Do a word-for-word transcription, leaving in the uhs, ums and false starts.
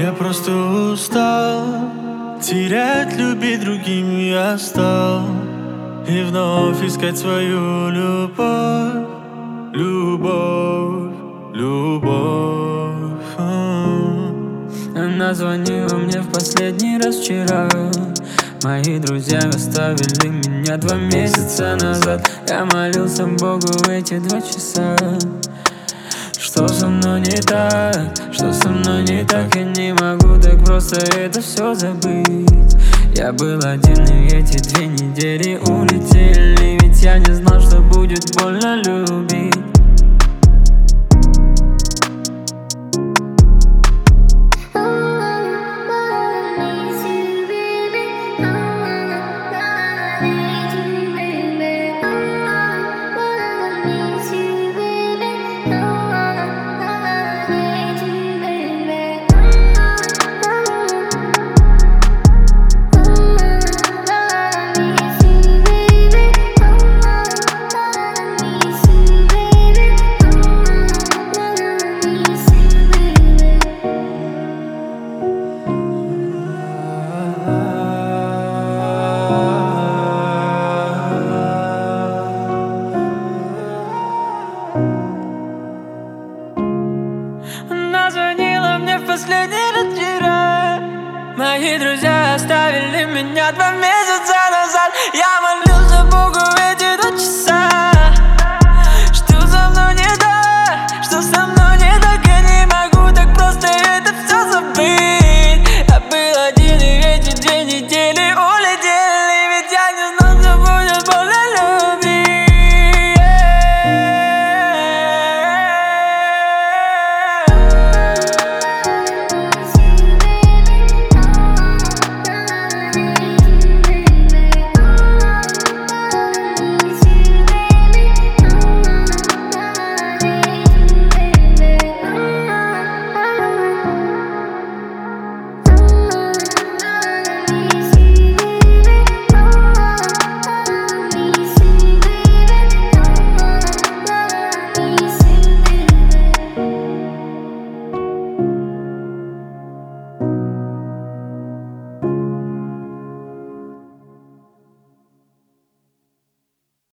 Я просто устал терять, любить другим я стал, и вновь искать свою любовь, любовь, любовь. Она звонила мне в последний раз вчера. Мои друзья оставили меня два месяца назад. Я молился Богу эти два часа. Что со мной не так? Что со мной не так? Я не могу так просто это все забыть. Я был один, и эти две недели улетели. Ведь я не знал, что будет больно любить. Она звонила мне в последний раз вчера. Мои друзья оставили меня два месяца назад. Я молился Богу эти два часа. Что со мной не так? Что со мной не так? Я не могу так просто это все забыть.